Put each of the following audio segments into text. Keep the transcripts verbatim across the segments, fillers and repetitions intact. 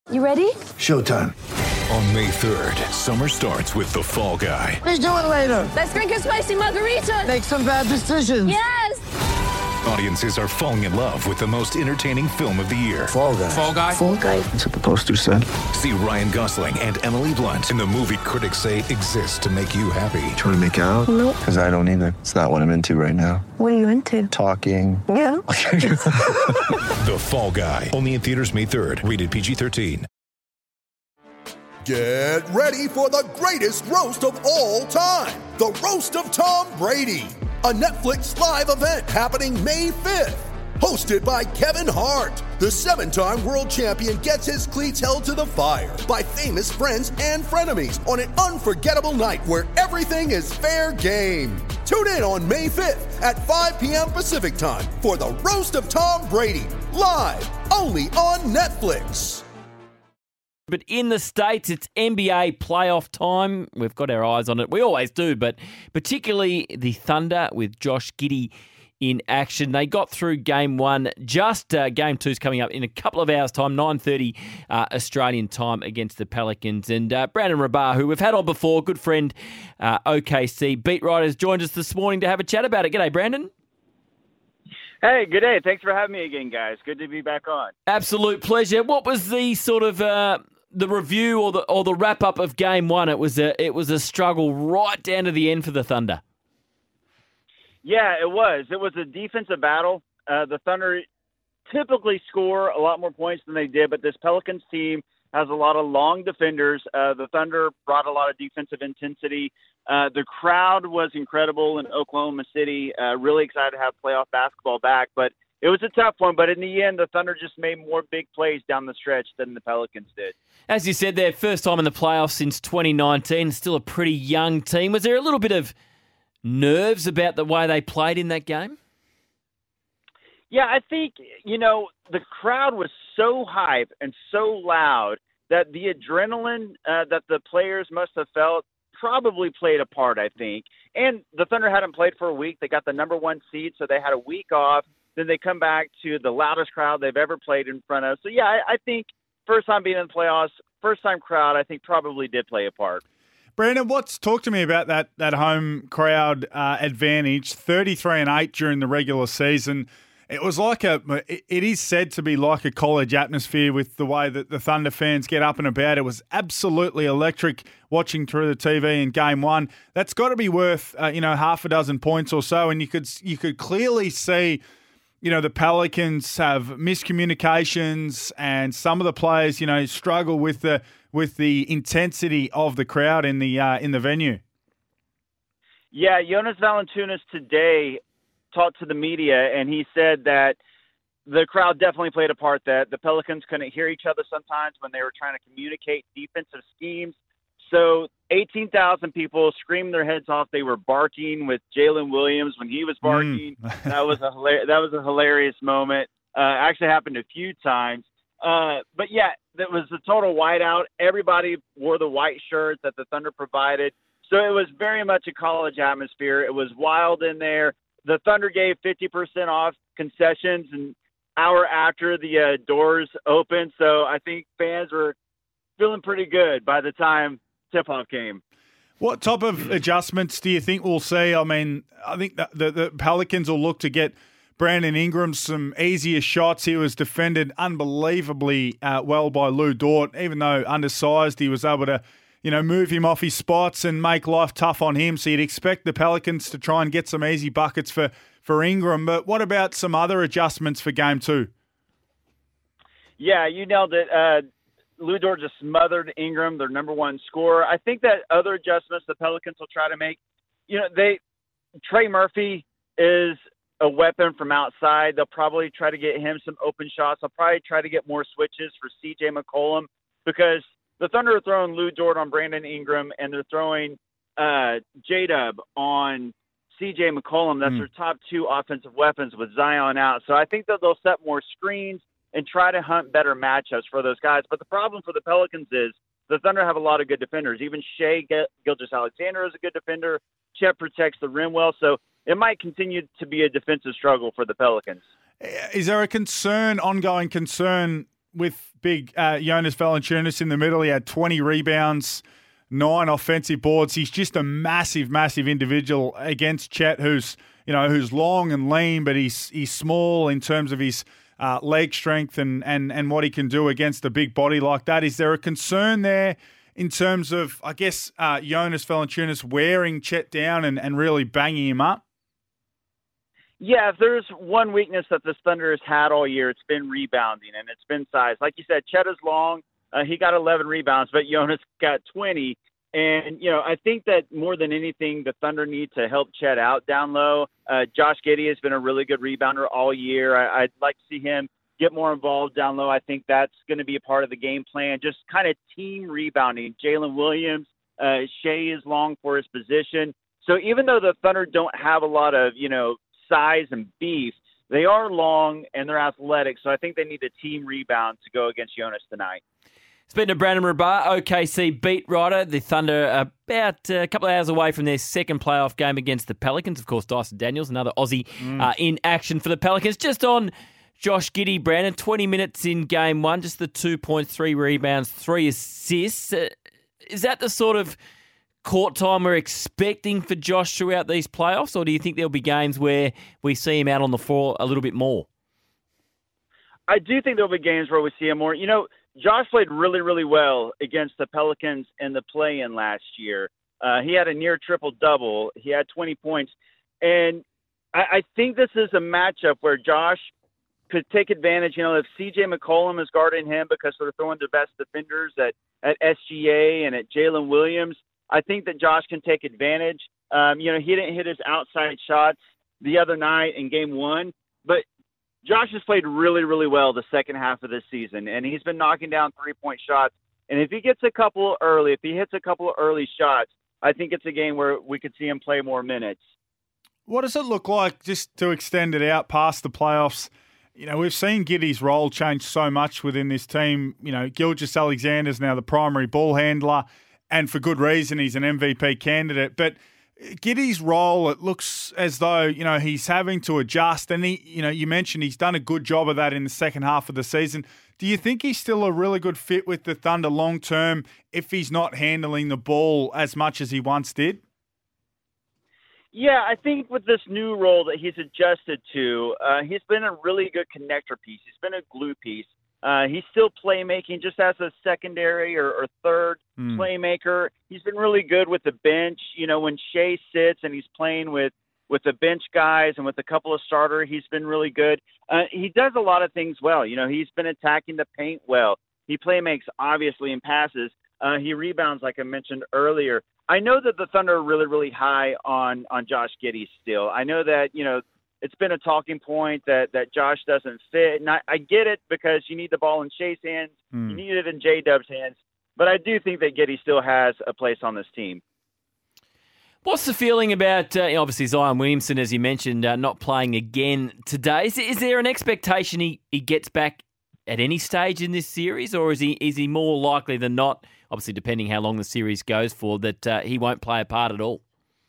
You ready? Showtime. On May third, summer starts with The Fall Guy. Let's do it later. Let's drink a spicy margarita. Make some bad decisions. Yes! Audiences are falling in love with the most entertaining film of the year. Fall Guy. Fall Guy? Fall Guy. That's what the poster said. See Ryan Gosling and Emily Blunt in the movie critics say exists to make you happy. Trying to make it out? Nope. Because I don't either. It's not what I'm into right now. What are you into? Talking. Yeah. The Fall Guy. Only in theaters May third. Rated P G thirteen. Get ready for the greatest roast of all time. The Roast of Tom Brady. A Netflix live event happening May fifth. Hosted by Kevin Hart. The seven-time world champion gets his cleats held to the fire by famous friends and frenemies on an unforgettable night where everything is fair game. Tune in on May fifth at five p.m. Pacific time for the Roast of Tom Brady. Live only on Netflix. But in the States, it's N B A playoff time. We've got our eyes on it. We always do, but particularly the Thunder with Josh Giddey in action. They got through game one. Just uh, game two's coming up in a couple of hours' time, nine thirty uh, Australian time against the Pelicans. And uh, Brandon Rabar, who we've had on before, good friend, uh, O K C beat writers, joined us this morning to have a chat about it. G'day, Brandon. Hey, good day. Thanks for having me again, guys. Good to be back on. Absolute pleasure. What was the sort of uh, the review or the or the wrap up of game one? It was a it was a struggle right down to the end for the Thunder. Yeah, it was. It was a defensive battle. Uh, the Thunder typically score a lot more points than they did, but this Pelicans team has a lot of long defenders. Uh, the Thunder brought a lot of defensive intensity. Uh, the crowd was incredible in Oklahoma City. Uh, really excited to have playoff basketball back, but it was a tough one. But in the end, the Thunder just made more big plays down the stretch than the Pelicans did. As you said, their first time in the playoffs since twenty nineteen. Still a pretty young team. Was there a little bit of nerves about the way they played in that game? Yeah, I think, you know, the crowd was so hype and so loud that the adrenaline uh, that the players must have felt probably played a part, I think. And the Thunder hadn't played for a week. They got the number one seed, so they had a week off. Then they come back to the loudest crowd they've ever played in front of. So, yeah, I, I think first time being in the playoffs, first time crowd, I think probably did play a part. Brandon, what's talk to me about that that home crowd uh, advantage? thirty-three and eight during the regular season. It was like a. It is said to be like a college atmosphere with the way that the Thunder fans get up and about. It was absolutely electric watching through the T V in Game One. That's got to be worth uh, you know half a dozen points or so, and you could you could clearly see. You know, the Pelicans have miscommunications and some of the players, you know, struggle with the with the intensity of the crowd in the uh, in the venue. Yeah, Jonas Valanciunas today talked to the media, and he said that the crowd definitely played a part, that the Pelicans couldn't hear each other sometimes when they were trying to communicate defensive schemes. So eighteen thousand people screamed their heads off. They were barking with Jalen Williams when he was barking. Mm. that was a hilar- that was a hilarious moment. Uh, actually happened a few times. Uh, but yeah, that was a total whiteout. Everybody wore the white shirts that the Thunder provided. So it was very much a college atmosphere. It was wild in there. The Thunder gave fifty percent off concessions an hour after the uh, doors opened. So I think fans were feeling pretty good by the time tip-off came. What type of adjustments do you think we'll see? I mean, I think the, the, the Pelicans will look to get Brandon Ingram some easier shots. He was defended unbelievably uh, well by Lou Dort. Even though undersized, he was able to, you know, move him off his spots and make life tough on him. So you'd expect the Pelicans to try and get some easy buckets for, for Ingram. But what about some other adjustments for game two? Yeah, you nailed it. Uh, Lou Dort just smothered Ingram, their number one scorer. I think that other adjustments the Pelicans will try to make, you know, they Trey Murphy is a weapon from outside. They'll probably try to get him some open shots. They'll probably try to get more switches for C J McCollum because the Thunder are throwing Lou Dort on Brandon Ingram and they're throwing uh, J-Dub on C J McCollum. That's mm. their top two offensive weapons with Zion out. So I think that they'll set more screens and try to hunt better matchups for those guys. But the problem for the Pelicans is the Thunder have a lot of good defenders. Even Shai Gilgeous-Alexander is a good defender. Chet protects the rim well. So it might continue to be a defensive struggle for the Pelicans. Is there a concern, ongoing concern, with big uh, Jonas Valanciunas in the middle. He had twenty rebounds, nine offensive boards. He's just a massive, massive individual against Chet, who's you know who's long and lean, but he's he's small in terms of his uh, leg strength and and and what he can do against a big body like that. Is there a concern there in terms of, I guess, uh, Jonas Valanciunas wearing Chet down and, and really banging him up? Yeah, if there's one weakness that the Thunder has had all year, it's been rebounding, and it's been size. Like you said, Chet is long. Uh, he got eleven rebounds, but Jonas got twenty. And, you know, I think that more than anything, the Thunder need to help Chet out down low. Uh, Josh Giddey has been a really good rebounder all year. I, I'd like to see him get more involved down low. I think that's going to be a part of the game plan, just kind of team rebounding. Jalen Williams, uh, Shea is long for his position. So even though the Thunder don't have a lot of, you know, size and beef, they are long and they're athletic, so I think they need a team rebound to go against Jonas tonight. Speaking of Brandon Rabar, O K C beat writer, the Thunder about a couple of hours away from their second playoff game against the Pelicans. Of course, Dyson Daniels, another Aussie mm. uh, in action for the Pelicans. Just on Josh Giddey, Brandon, twenty minutes in game one, just the two point three rebounds, three assists. Uh, is that the sort of court time we're expecting for Josh throughout these playoffs, or do you think there'll be games where we see him out on the floor a little bit more? I do think there'll be games where we see him more. You know, Josh played really, really well against the Pelicans in the play-in last year. Uh, he had a near triple-double. He had twenty points. And I, I think this is a matchup where Josh could take advantage. You know, if C J McCollum is guarding him because they're throwing the best defenders at, at S G A and at Jalen Williams, I think that Josh can take advantage. Um, you know, he didn't hit his outside shots the other night in game one, but Josh has played really, really well the second half of this season, and he's been knocking down three-point shots. And if he gets a couple early, if he hits a couple of early shots, I think it's a game where we could see him play more minutes. What does it look like, just to extend it out past the playoffs? You know, we've seen Giddey's role change so much within this team. You know, Gilgeous-Alexander's now the primary ball handler, and for good reason. He's an M V P candidate. But Giddey's role, it looks as though, you know, he's having to adjust. And, he, you know, you mentioned he's done a good job of that in the second half of the season. Do you think he's still a really good fit with the Thunder long term if he's not handling the ball as much as he once did? Yeah, I think with this new role that he's adjusted to, uh, he's been a really good connector piece. He's been a glue piece. Uh, he's still playmaking just as a secondary or, or third mm. playmaker. He's been really good with the bench. You know, when Shea sits and he's playing with, with the bench guys and with a couple of starter, he's been really good. Uh, he does a lot of things well. You know, he's been attacking the paint well. He playmakes, obviously, in passes. Uh, he rebounds, like I mentioned earlier. I know that the Thunder are really, really high on, on Josh Giddey still. I know that, you know, it's been a talking point that, that Josh doesn't fit. And I, I get it because you need the ball in Shea's hands. Mm. You need it in J-Dub's hands. But I do think that Giddey still has a place on this team. What's the feeling about, uh, obviously, Zion Williamson, as you mentioned, uh, not playing again today? Is, is there an expectation he, he gets back at any stage in this series, or is he is he more likely than not, obviously depending how long the series goes for, that uh, he won't play a part at all?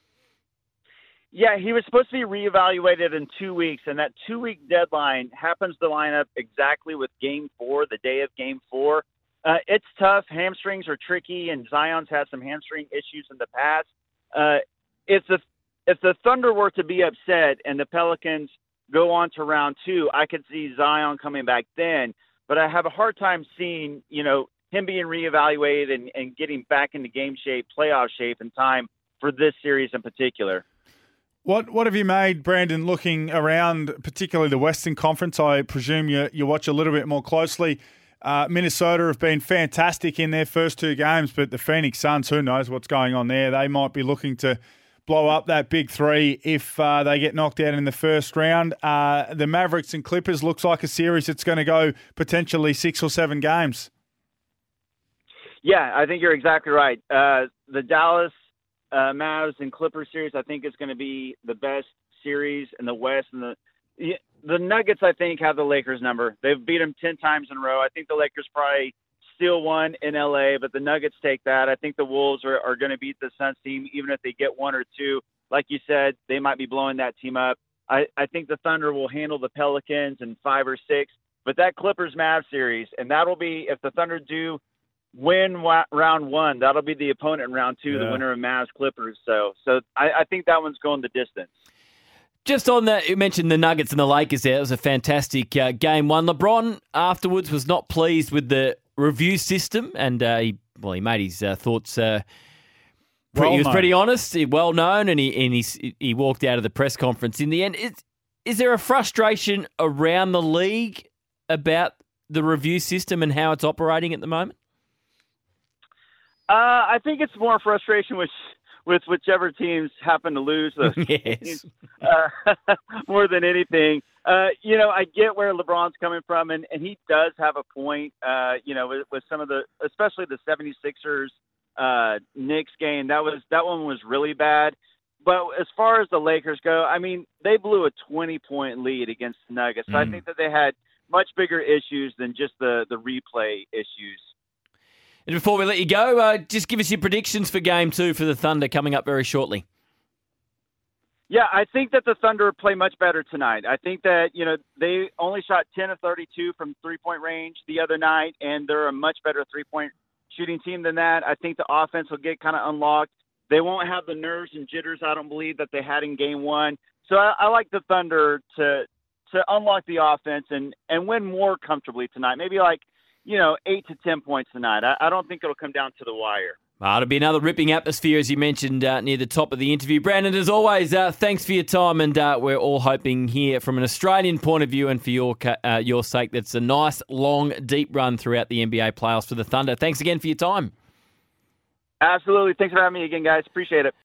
Yeah, he was supposed to be reevaluated in two weeks, and that two-week deadline happens to line up exactly with Game four, the day of Game four. Uh, it's tough. Hamstrings are tricky, and Zion's had some hamstring issues in the past. Uh, if the if the Thunder were to be upset and the Pelicans go on to round two, I could see Zion coming back then. But I have a hard time seeing, you know, him being reevaluated and, and getting back into game shape, playoff shape in time for this series in particular. What what have you made, Brandon, looking around, particularly the Western Conference? I presume you you watch a little bit more closely. Uh, Minnesota have been fantastic in their first two games, but the Phoenix Suns, who knows what's going on there? They might be looking to blow up that big three if uh, they get knocked out in the first round. Uh, the Mavericks and Clippers looks like a series that's going to go potentially six or seven games. Yeah, I think you're exactly right. Uh, the Dallas uh, Mavs and Clippers series, I think, is going to be the best series in the West. And the the Nuggets, I think, have the Lakers number. They've beat them ten times in a row. I think the Lakers probably still won in L A, but the Nuggets take that. I think the Wolves are, are going to beat the Suns team, even if they get one or two. Like you said, they might be blowing that team up. I, I think the Thunder will handle the Pelicans in five or six. But that Clippers-Mavs series, and that'll be, if the Thunder do win wa- round one, that'll be the opponent in round two, Yeah. the winner of Mavs-Clippers. So so I, I think that one's going the distance. Just on that, you mentioned the Nuggets and the Lakers there. It was a fantastic uh, game one. LeBron afterwards was not pleased with the review system, and uh, he, well, he made his uh, thoughts uh, pretty, Well he was known. pretty honest, he- well known, and he and he, he walked out of the press conference. In the end, is, is there a frustration around the league about the review system and how it's operating at the moment? Uh, I think it's more frustration with with whichever teams happen to lose those Yes. games, uh, more than anything. Uh, you know, I get where LeBron's coming from, and, and he does have a point, uh, you know, with, with some of the, especially the seventy-sixers uh, Knicks game. That was that one was really bad. But as far as the Lakers go, I mean, they blew a twenty-point lead against the Nuggets. So I Mm. think that they had much bigger issues than just the, the replay issues. And before we let you go, uh, just give us your predictions for Game Two for the Thunder coming up very shortly. Yeah, I think that the Thunder play much better tonight. I think that, you know, they only shot ten of thirty-two from three-point range the other night, and they're a much better three-point shooting team than that. I think the offense will get kind of unlocked. They won't have the nerves and jitters, I don't believe, that they had in Game One. So I, I like the Thunder to to unlock the offense and, and win more comfortably tonight. Maybe like, you know, eight to ten points tonight. I, I don't think it'll come down to the wire. Uh, it'll be another ripping atmosphere, as you mentioned, uh, near the top of the interview. Brandon, as always, uh, thanks for your time, and uh, we're all hoping here from an Australian point of view and for your ca- uh, your sake that's a nice, long, deep run throughout the N B A playoffs for the Thunder. Thanks again for your time. Absolutely. Thanks for having me again, guys. Appreciate it.